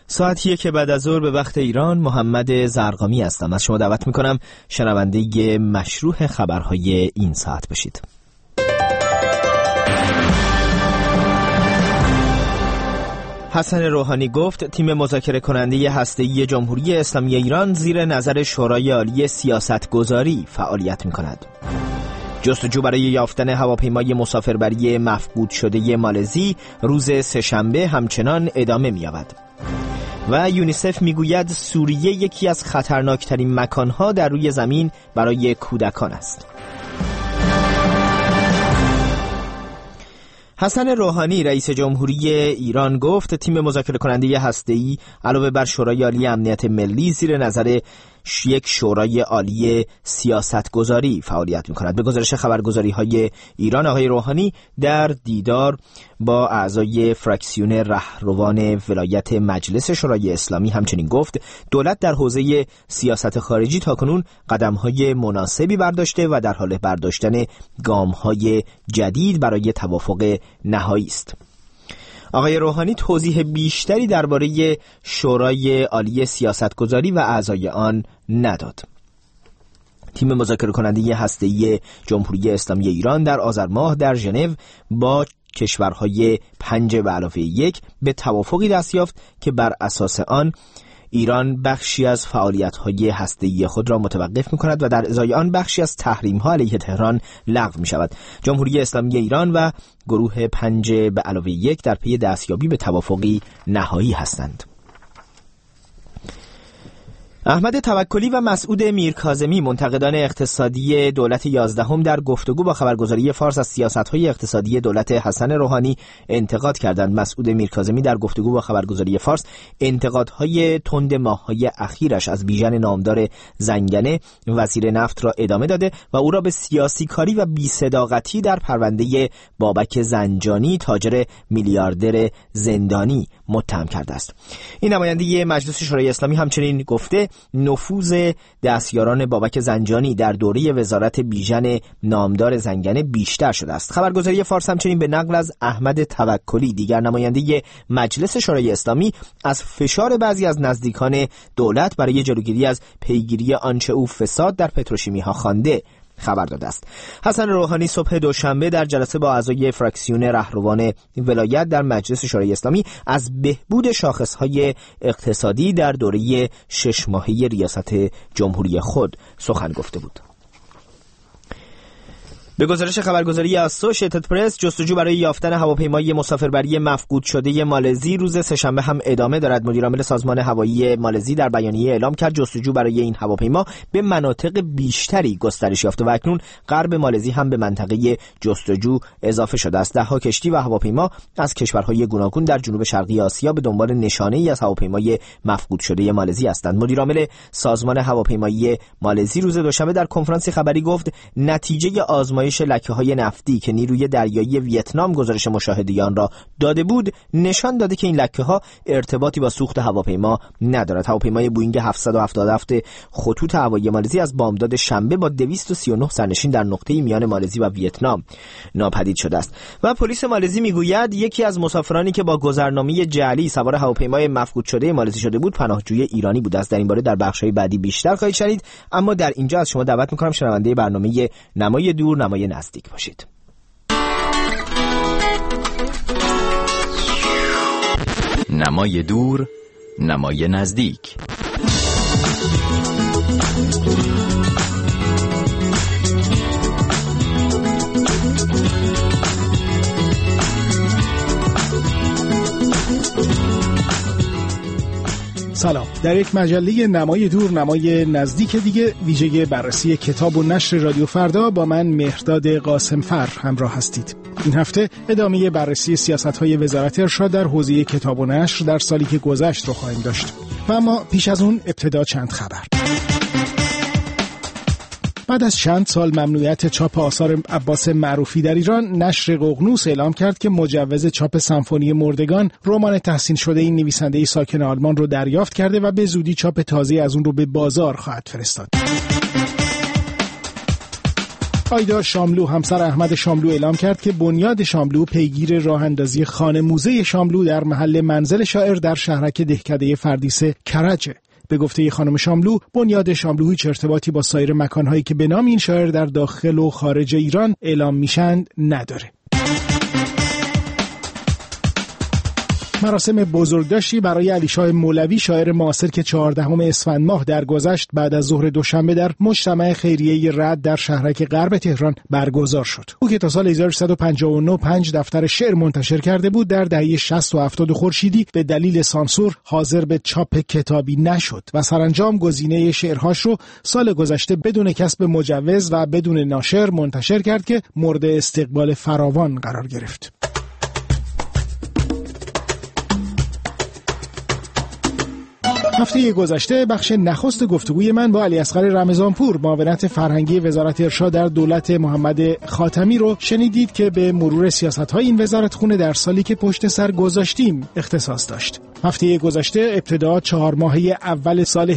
ساعتیه که بعد از ظهر به وقت ایران. محمد زرقامی هستم. از شما دعوت میکنم شنونده مشروع خبرهای این ساعت باشید. حسن روحانی گفت تیم مذاکره کننده هسته‌ای جمهوری اسلامی ایران زیر نظر شورای عالی سیاستگذاری فعالیت میکند. جستجو برای یافتن هواپیمای مسافربری مفقود شده مالزی روز سه‌شنبه همچنان ادامه می‌یابد. و یونیسف میگوید سوریه یکی از خطرناکترین مکانها در روی زمین برای کودکان است. حسن روحانی رئیس جمهوری ایران گفت تیم مذاکره کننده هسته‌ای علاوه بر شورای عالی امنیت ملی زیر نظر یک شورای عالی سیاستگذاری فعالیت می‌کند. به گزارش خبرگزاری‌های ایران آقای روحانی در دیدار با اعضای فراکسیون رهروان ولایت مجلس شورای اسلامی همچنین گفت دولت در حوزه سیاست خارجی تاکنون قدم‌های مناسبی برداشته و در حال برداشتن گام‌های جدید برای توافق نهایی است. آقای روحانی توضیح بیشتری درباره شورای عالی سیاستگذاری و اعضای آن نداد. تیم مذاکره کننده هسته‌ای جمهوری اسلامی ایران در آذر ماه در ژنو با کشورهای 5+1 به توافقی دست یافت که بر اساس آن ایران بخشی از فعالیت‌های هسته‌ای خود را متوقف می‌کند و در ازای آن بخشی از تحریم‌ها علیه تهران لغو می‌شود. جمهوری اسلامی ایران و گروه 5+1 در پی دستیابی به توافقی نهایی هستند. احمد توکلی و مسعود میرکاظمی منتقدان اقتصادی دولت 11 در گفتگو با خبرگزاری فارس از سیاست‌های اقتصادی دولت حسن روحانی انتقاد کردند. مسعود میرکاظمی در گفتگو با خبرگزاری فارس انتقادهای تند ماه‌های اخیرش از بیژن نامدار زنگنه وزیر نفت را ادامه داده و او را به سیاسی کاری و بی‌صداقتی در پرونده بابک زنجانی تاجر میلیاردر زندانی متهم کرده است. این نماینده مجلس شورای اسلامی همچنین گفته نفوذ دستیاران بابک زنجانی در دوره وزارت بیژن نامدار زنگنه بیشتر شده است. خبرگزاری فارس همچنین به نقل از احمد توکلی دیگر نماینده مجلس شورای اسلامی از فشار بعضی از نزدیکان دولت برای جلوگیری از پیگیری آنچه او فساد در پتروشیمی ها خوانده خبر داده است. حسن روحانی صبح دوشنبه در جلسه با اعضای فراکسیون رهروان ولایت در مجلس شورای اسلامی از بهبود شاخصهای اقتصادی در دوره 6 ماهه ریاست جمهوری خود سخن گفته بود. به گزارش خبرگزاری اسوشییتد پرس جستجو برای یافتن هواپیمای مسافربری مفقود شده مالزی روز سه‌شنبه هم ادامه دارد. مدیرعامل سازمان هوایی مالزی در بیانیه اعلام کرد جستجو برای این هواپیما به مناطق بیشتری گسترش یافته و اکنون غرب مالزی هم به منطقه جستجو اضافه شده است. ده‌ها کشتی و هواپیما از کشورهای گوناگون در جنوب شرقی آسیا به دنبال نشانه‌ای از هواپیمای مفقود شده مالزی هستند. مدیرعامل سازمان هواپیمایی مالزی روز دوشنبه در کنفرانس خبری گفت نتیجه آزمایش لکه‌های نفتی که نیروی دریایی ویتنام گزارش مشاهده‌ای را داده بود نشان داده که این لکه‌ها ارتباطی با سوخت هواپیما ندارد. هواپیمای بوئینگ 777 خطوط هوایی مالزی از بامداد شنبه با 239 سرنشین در نقطه میان مالزی و ویتنام ناپدید شده است. و پلیس مالزی میگوید یکی از مسافرانی که با گذرنامه جعلی سوار هواپیمای مفقود شده مالزی شده بود پناهجوی ایرانی بوده است. در این باره در بخش‌های بعدی بیشتر خواهید شنید، اما در اینجا از شما دعوت می‌کنم شنونده برنامه نمای دور نمای نزدیک باشید. نمای دور نمای نزدیک. سلام. در یک مجله نمای دور نمای نزدیک دیگه ویژه بررسی کتاب و نشر رادیو فردا با من مهرداد قاسمفر همراه هستید. این هفته ادامه بررسی سیاست‌های وزارت ارشاد در حوزه کتاب و نشر در سالی که گذشت رو خواهیم داشت. و اما پیش از اون ابتدا چند خبر. بعد از چند سال ممنوعیت چاپ آثار عباس معروفی در ایران، نشر ققنوس اعلام کرد که مجوز چاپ سمفونی مردگان، رمان تحسین شده این نویسنده ساکن آلمان رو دریافت کرده و به زودی چاپ تازه از اون رو به بازار خواهد فرستاد. آیدا شاملو همسر احمد شاملو اعلام کرد که بنیاد شاملو پیگیر راه اندازی خانه موزه شاملو در محل منزل شاعر در شهرک دهکده فردیس کرجه. به گفته خانم شاملو، بنیاد شاملو هیچ ارتباطی با سایر مکانهایی که به نام این شاعر در داخل و خارج ایران اعلام میشن نداره. مراسم بزرگداشتی برای علیشاه مولوی شاعر معاصر که 14 اسفند ماه درگذشت بعد از ظهر دوشنبه در مجتمع خیریه رد در شهرک غرب تهران برگزار شد. او که تا سال 1359 5 دفتر شعر منتشر کرده بود، در دهه 60 و 70 خورشیدی به دلیل سانسور حاضر به چاپ کتابی نشد و سرانجام گزینه شعرهاش رو سال گذشته بدون کسب مجوز و بدون ناشر منتشر کرد که مورد استقبال فراوان قرار گرفت. هفته گذشته بخش نخست گفتگوی من با علیاصغر رمضانپور، معاونت فرهنگی وزارت ارشاد در دولت محمد خاتمی رو شنیدید که به مرور سیاست‌های این وزارتخونه در سالی که پشت سر گذاشتیم اختصاص داشت. هفته گذشته ابتدا 4 ماهه اول سال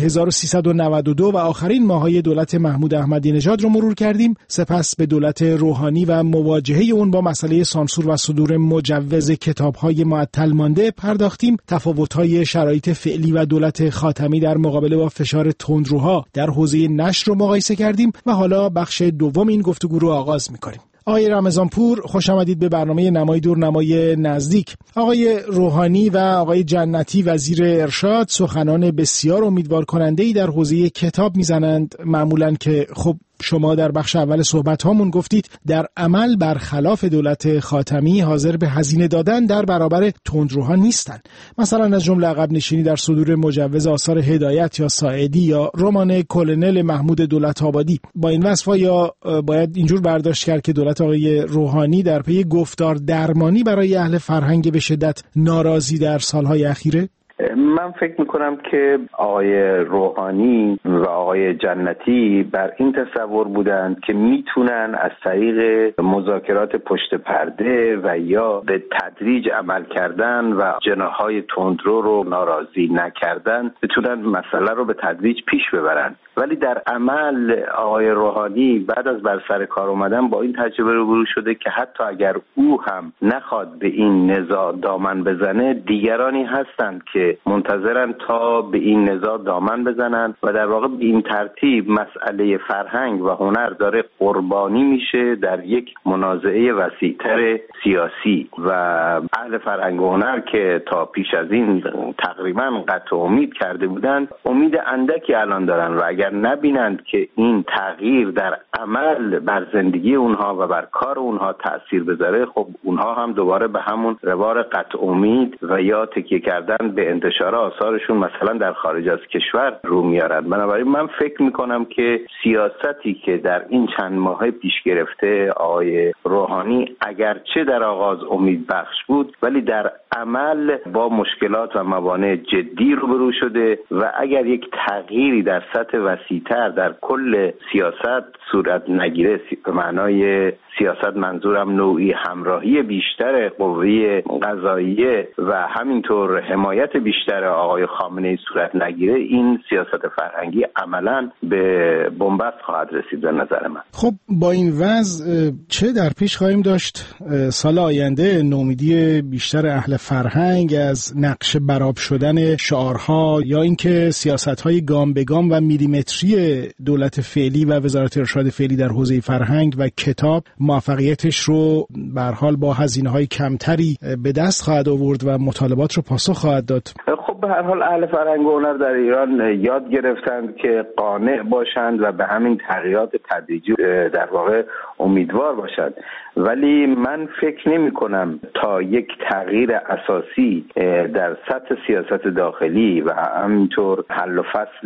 1392 و آخرین ماه‌های دولت محمود احمدی نژاد رو مرور کردیم، سپس به دولت روحانی و مواجهه اون با مسئله سانسور و صدور مجوز کتاب‌های معطل مانده پرداختیم. تفاوت‌های شرایط فعلی و دولت خاتمی در مقابله با فشار تندروها در حوزه نشر رو مقایسه کردیم و حالا بخش دوم این گفتگو رو آغاز می‌کنیم. آقای رمضانپور، خوش آمدید به برنامه نمای دور نمای نزدیک. آقای روحانی و آقای جنتی وزیر ارشاد سخنان بسیار امیدوار کننده‌ای در حوزه کتاب میزنند، معمولاً که خب شما در بخش اول صحبت هامون گفتید در عمل برخلاف دولت خاتمی حاضر به هزینه دادن در برابر تندروها نیستن. مثلا از جمله عقب نشینی در صدور مجوز آثار هدایت یا ساعدی یا رمان کلونل محمود دولت‌آبادی. با این وصفا یا باید اینجور برداشت کرد که دولت آقای روحانی در پی گفتار درمانی برای اهل فرهنگ به شدت ناراضی در سالهای اخیره؟ من فکر میکنم که آقای روحانی و آقای جنتی بر این تصور بودند که میتونن از طریق مذاکرات پشت پرده و یا به تدریج عمل کردن و جناحهای تندرو رو ناراضی نکردن بتونن مسئله رو به تدریج پیش ببرن. ولی در عمل آقای روحانی بعد از بر سر کار اومدن با این تجربه روبرو شده که حتی اگر او هم نخواد به این نزاع دامن بزنه، دیگرانی هستند که منتظرن تا به این نزاع دامن بزنن و در واقع به این ترتیب مسئله فرهنگ و هنر داره قربانی میشه در یک منازعه وسیع‌تر سیاسی و اهل فرهنگ و هنر که تا پیش از این تقریبا قطع امید کرده بودن، امید اندکی الان دارن و اگر نبینند که این تغییر در عمل بر زندگی اونها و بر کار اونها تأثیر بذاره، خب اونها هم دوباره به همون روار قطع امید و یا تکیه کردن به انتشار آثارشون مثلا در خارج از کشور رو میارند. بنابراین من فکر میکنم که سیاستی که در این چند ماه پیش گرفته آقای روحانی اگرچه در آغاز امید بخش بود، ولی در عمل با مشکلات و موانع جدی روبرو شده و اگر یک تغییری در سطح وسیع‌تر در کل سیاست صورت نگیره، به معنای سیاست منظورم نوعی همراهی بیشتر قوه قضاییه و همینطور حمایت بیشتر آقای خامنه‌ای صورت نگیره، این سیاست فرهنگی عملاً به بنبست خواهد رسید به نظر من. خب با این وضع چه در پیش خواهیم داشت سال آینده؟ نومیدی بیشتر اهل فرهنگ از نقش براب شدن شعارها یا اینکه سیاست‌های گام به گام و میلیمتری دولت فعلی و وزارت ارشاد فعلی در حوزه فرهنگ و کتاب موفقیتش رو به هر حال با هزینه‌های کمتری به دست خواهد آورد و مطالبات رو پاسخ خواهد داد. خب به هر حال اهل فرهنگ و هنر در ایران یاد گرفتند که قانع باشند و به همین تغییرات تدریجی در واقع امیدوار باشند، ولی من فکر نمی کنم تا یک تغییر اساسی در سطح سیاست داخلی و همینطور حل و فصل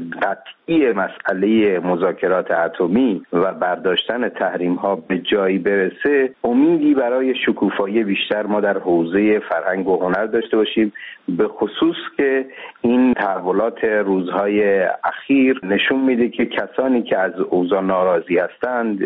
قطعی مسئله مذاکرات اتمی و برداشتن تحریم ها به جایی برسه، امیدی برای شکوفایی بیشتر ما در حوزه فرهنگ و هنر داشته باشیم، به خصوص که این تحولات روزهای اخیر نشون میده که کسانی که از اوضاع ناراضی هستند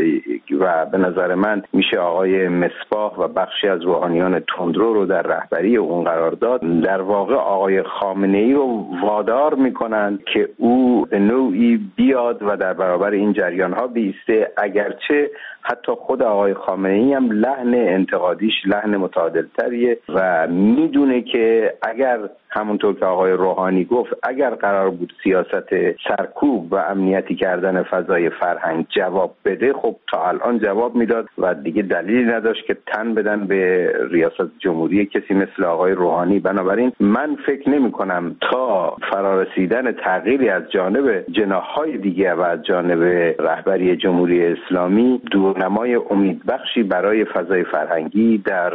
و به نظر من میشه آقای مصباح و بخشی از روحانیان تندرو رو در رهبری اون قرار داد، در واقع آقای خامنه‌ای رو وادار میکنند که او به نوعی بیاد و در برابر این جریان‌ها بیسته، اگرچه حتی خود آقای خامنه‌ای هم لحن انتقادیش لحن متعادل‌تریه و میدونه که اگر همونطور که آقای روحانی گفت اگر قرار بود سیاست سرکوب و امنیتی کردن فضای فرهنگ جواب بده، خب تا الان جواب میداد و دیگه دلیلی نداشت که تن بدن به ریاست جمهوری کسی مثل آقای روحانی. بنابراین من فکر نمی کنم تا فرارسیدن تغییری از جانب جناح‌های دیگه و از جانب رهبری جمهوری اسلامی دورنمای امیدبخشی برای فضای فرهنگی در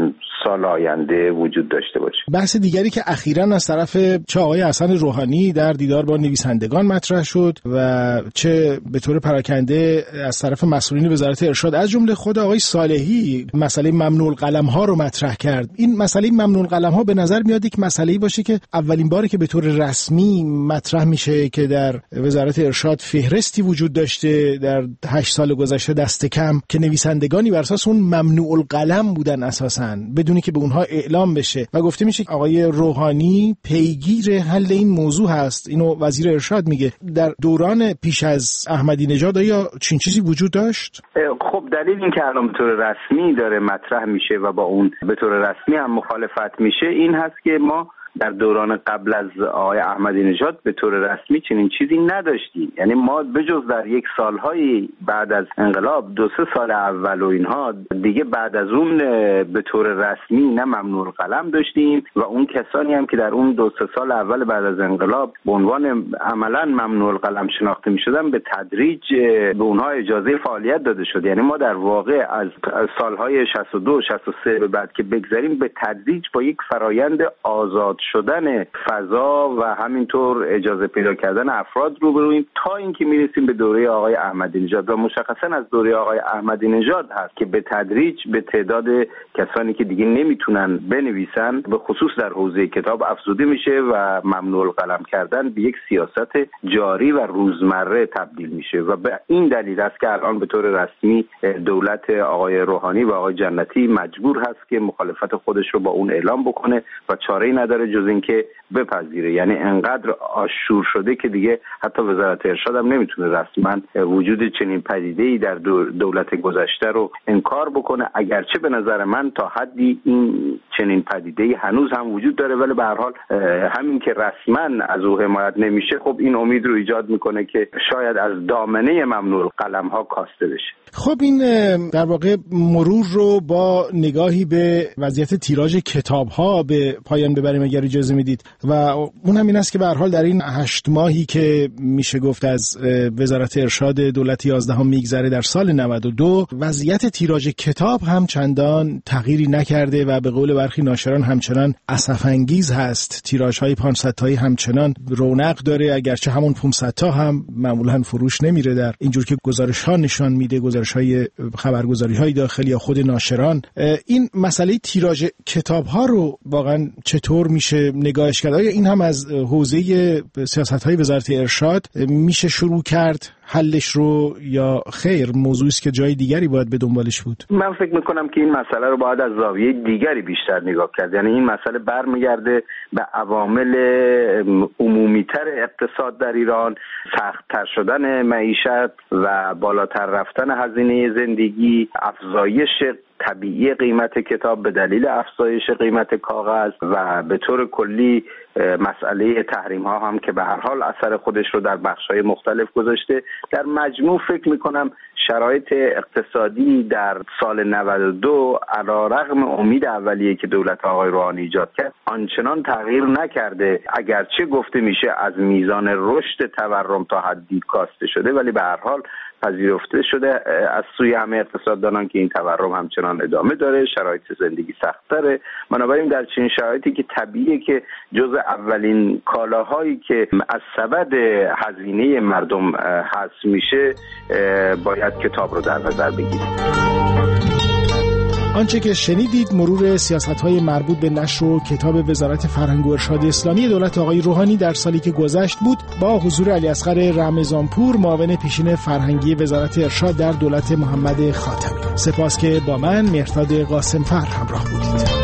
سال آینده وجود داشته باشه. بحث دیگری که اخیراً از طرف چه آقای حسن روحانی در دیدار با نویسندگان مطرح شد و چه به طور پراکنده از طرف مسئولین وزارت ارشاد از جمله خود آقای صالحی مسئله ممنوع القلم‌ها رو مطرح کرد. این مسئله ممنوع القلم‌ها به نظر میاد یک مسئله‌ای باشه که اولین باری که به طور رسمی مطرح میشه که در وزارت ارشاد فهرستی وجود داشته در 8 سال گذشته دست کم که نویسندگانی بر اساس اون ممنوع القلم بودن اساساً بدونی که به اونها اعلام بشه و گفته میشه آقای روحانی پیگیر حل این موضوع هست. اینو وزیر ارشاد میگه. در دوران پیش از احمدی نژاد آیا چنین چیزی وجود داشت؟ خب دلیل این که الان به طور رسمی داره مطرح میشه و با اون به طور رسمی هم مخالفت میشه این هست که ما در دوران قبل از آقای احمدی نژاد به طور رسمی چنین چیزی نداشتیم. یعنی ما بجز در یک سالهای بعد از انقلاب 2-3 سال اول و اینها دیگه بعد از اون به طور رسمی نه ممنوع القلم داشتیم و اون کسانی هم که در اون 2-3 سال اول بعد از انقلاب به عنوان عملا ممنوع القلم شناخته می‌شدن به تدریج به اونها اجازه فعالیت داده شد. یعنی ما در واقع از سالهای 62 63 به بعد که بگذاریم به تدریج با یک فرایند آزاد شدن فضا و همینطور اجازه پیدا کردن افراد روبرویم تا اینکه میرسیم به دوره آقای احمدی نژاد و مشخصا از دوره آقای احمدی نژاد هست که به تدریج به تعداد کسانی که دیگه نمیتونن بنویسن به خصوص در حوزه کتاب افزوده میشه و ممنوع القلم کردن به یک سیاست جاری و روزمره تبدیل میشه و به این دلیل است که الان به طور رسمی دولت آقای روحانی و آقای جنتی مجبور هست که مخالفت خودش رو با اون اعلام بکنه و چاره‌ای نداره جز اینکه بپذیره. یعنی انقدر آشور شده که دیگه حتی وزارت ارشاد هم نمیتونه رسما وجود چنین پدیده‌ای در دولت گذشته رو انکار بکنه، اگرچه به نظر من تا حدی این چنین پدیده‌ای هنوز هم وجود داره، ولی به هر حال همین که رسما از او حمایت نمیشه خب این امید رو ایجاد میکنه که شاید از دامنه ممنوع القلم‌ها کاسته بشه. خب این در واقع مرور رو با نگاهی به وضعیت تیراژ کتاب‌ها به پایان ببریم اگر اجازه میدید و اون هم این است که به هر حال در این 8 ماهی که میشه گفت از وزارت ارشاد دولت 11 میگذره در سال 92 وضعیت تیراژ کتاب هم چندان تغییری نکرده و به قول برخی ناشران همچنان اسف انگیز هست. تیراژهای 500 تایی همچنان رونق داره، اگرچه همون 500 تا هم معمولا فروش نمیره در اینجور که گزارش‌ها نشان میده، گزارش‌های خبرگزاری‌های داخلی یا خود ناشران. این مسئله تیراژ کتاب‌ها رو واقعا چطور میشه نگاهش کرد؟ آیا این هم از حوزه سیاست‌های وزارت ارشاد میشه شروع کرد حلش رو یا خیر موضوعی است که جای دیگری باید به دنبالش بود؟ من فکر میکنم که این مسئله رو باید از زاویه دیگری بیشتر نگاه کرد. یعنی این مسئله برمیگرده به عوامل عمومی‌تر اقتصاد در ایران، سخت‌تر شدن معیشت و بالاتر رفتن هزینه زندگی، افزایش طبیعی قیمت کتاب به دلیل افزایش قیمت کاغذ و به طور کلی مسئله تحریم ها هم که به هر حال اثر خودش رو در بخش‌های مختلف گذاشته. در مجموع فکر می‌کنم شرایط اقتصادی در سال 92 علیرغم امید اولیه که دولت آقای روحانی ایجاد کرد آنچنان تغییر نکرده، اگرچه گفته میشه از میزان رشد تورم تا حدی کاسته شده، ولی به هر حال پذیرفته شده از سوی همه اقتصاددانان که این تورم همچنان ادامه داره، شرایط زندگی سخت‌تره. بنابراین در چنین شرایطی که طبیعیه که جز اولین کالاهایی که از سبد هزینه مردم حذف میشه باید کتاب رو در نظر بگیریم. آنچه که شنیدید مرور سیاست‌های مربوط به نشر و کتاب وزارت فرهنگ و ارشاد اسلامی دولت آقای روحانی در سالی که گذشت بود، با حضور علیاصغر رمضانپور، معاون پیشین فرهنگی وزارت ارشاد در دولت محمد خاتمی. سپاس که با من مهرداد قاسمفر همراه بودید.